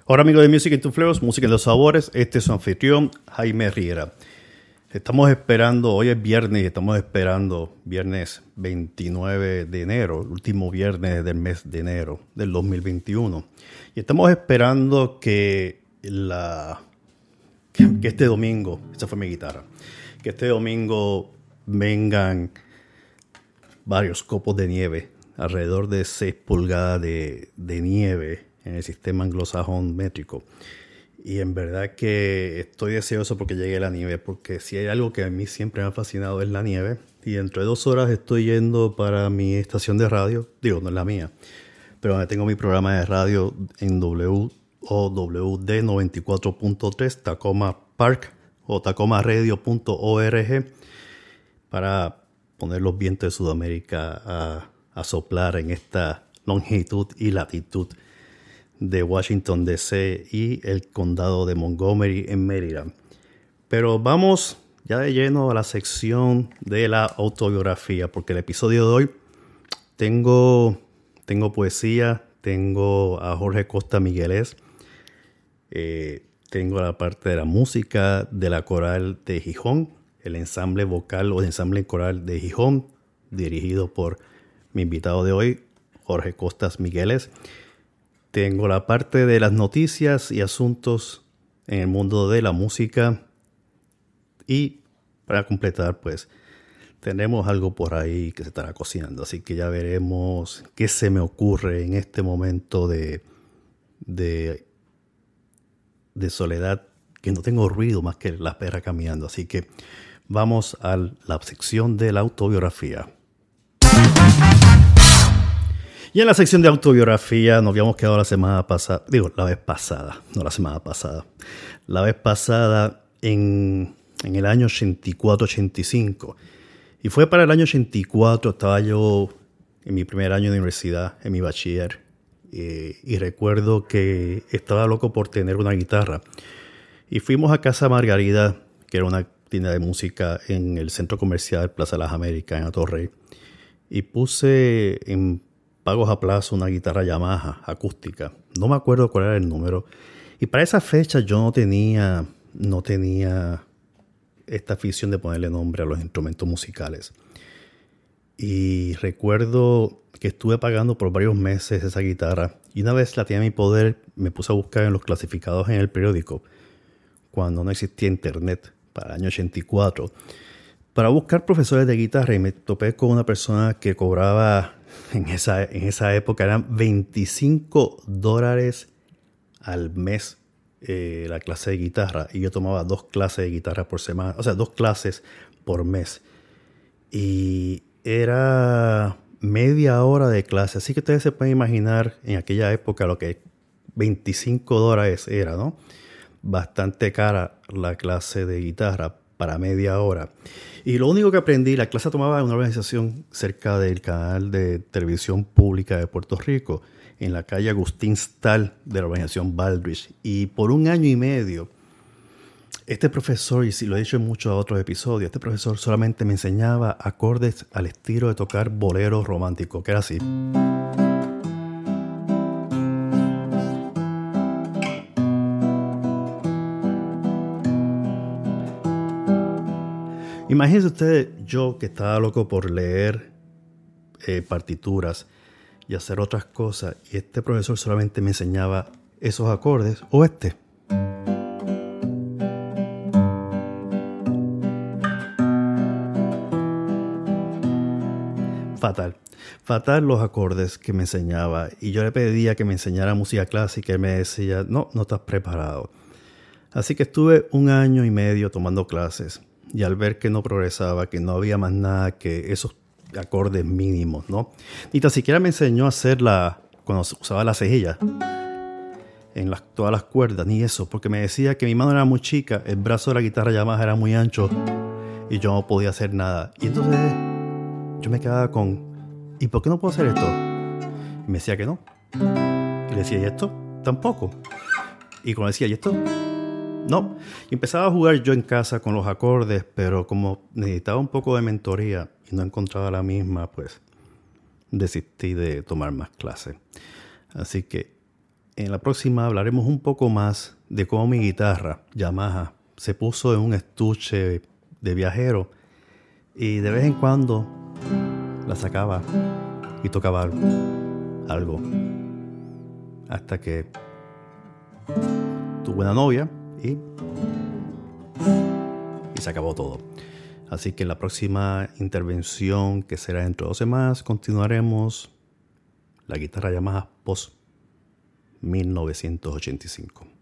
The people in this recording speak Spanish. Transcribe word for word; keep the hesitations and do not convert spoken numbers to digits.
Hola amigos de Music in Two Flavors, Música en dos Sabores, este es su anfitrión Jaime Riera. Estamos esperando, hoy es viernes, estamos esperando viernes veintinueve de enero, el último viernes del mes de enero del dos mil veintiuno. Y estamos esperando que, la, que, que este domingo, esa fue mi guitarra, que este domingo vengan varios copos de nieve, alrededor de seis pulgadas de, de nieve en el sistema anglosajón métrico. Y en verdad que estoy deseoso porque llegue la nieve, porque si hay algo que a mí siempre me ha fascinado es la nieve. Y dentro de dos horas estoy yendo para mi estación de radio, digo, no es la mía, pero donde tengo mi programa de radio en W O W D noventa y cuatro punto tres, Tacoma Park o tacoma radio punto org, para poner los vientos de Sudamérica a, a soplar en esta longitud y latitud de Washington D C y el condado de Montgomery en Maryland. Pero vamos ya de lleno a la sección de la autobiografía, porque el episodio de hoy tengo, tengo poesía, tengo a Jorge Costa Miguelés, eh, tengo la parte de la música de la coral de Gijón, el ensamble vocal o el ensamble coral de Gijón, dirigido por mi invitado de hoy, Jorge Costas Miguelés. Tengo la parte de las noticias y asuntos en el mundo de la música. Y para completar, pues, tenemos algo por ahí que se estará cocinando. Así que ya veremos qué se me ocurre en este momento de, de, de soledad, que no tengo ruido más que las perras caminando. Así que vamos a la sección de la autobiografía. Y en la sección de autobiografía nos habíamos quedado la semana pasada, digo, la vez pasada, no la semana pasada, la vez pasada en, en el año ochenta y cuatro ochenta y cinco. Y fue para el año ochenta y cuatro, estaba yo en mi primer año de universidad, en mi bachiller, eh, y recuerdo que estaba loco por tener una guitarra. Y fuimos a Casa Margarida, que era una tienda de música en el centro comercial Plaza de las Américas, en Atorrey, y puse en pagos a plazo una guitarra Yamaha acústica. No me acuerdo cuál era el número. Y para esa fecha yo no tenía, no tenía esta afición de ponerle nombre a los instrumentos musicales. Y recuerdo que estuve pagando por varios meses esa guitarra. Y una vez la tenía en mi poder, me puse a buscar en los clasificados en el periódico, cuando no existía internet, para el año ochenta y cuatro, para buscar profesores de guitarra, y me topé con una persona que cobraba en esa, en esa época eran veinticinco dólares al mes eh, la clase de guitarra, y yo tomaba dos clases de guitarra por semana, o sea, dos clases por mes, y era media hora de clase, así que ustedes se pueden imaginar en aquella época lo que veinticinco dólares era, ¿no? Bastante cara la clase de guitarra para media hora. Y lo único que aprendí, la clase tomaba en una organización cerca del canal de televisión pública de Puerto Rico, en la calle Agustín Stahl de la organización Baldrige. Y por un año y medio, este profesor, y si lo he dicho en muchos otros episodios, este profesor solamente me enseñaba acordes al estilo de tocar bolero romántico, que era así. Imagínense ustedes, yo que estaba loco por leer eh, partituras y hacer otras cosas, y este profesor solamente me enseñaba esos acordes o este. Fatal, fatal los acordes que me enseñaba, y yo le pedía que me enseñara música clásica y me decía, no, no estás preparado. Así que estuve un año y medio tomando clases. Y al ver que no progresaba, que no había más nada que esos acordes mínimos, ¿no? Ni tan siquiera me enseñó a hacer la, cuando usaba la cejilla en las, todas las cuerdas, ni eso, porque me decía que mi mano era muy chica, el brazo de la guitarra Yamaha era muy ancho y yo no podía hacer nada. Y entonces yo me quedaba con, ¿y por qué no puedo hacer esto? Y me decía que no. Y le decía, ¿y esto? Tampoco. Y cuando decía, ¿y esto? No, y empezaba a jugar yo en casa con los acordes, pero como necesitaba un poco de mentoría y no encontraba la misma, pues desistí de tomar más clases. Así que En la próxima hablaremos un poco más de cómo mi guitarra Yamaha se puso en un estuche de viajero y de vez en cuando la sacaba y tocaba algo. Hasta que tuve una novia y, y se acabó todo. Así que en la próxima intervención, que será dentro de dos semanas, continuaremos la guitarra Yamaha Post mil novecientos ochenta y cinco.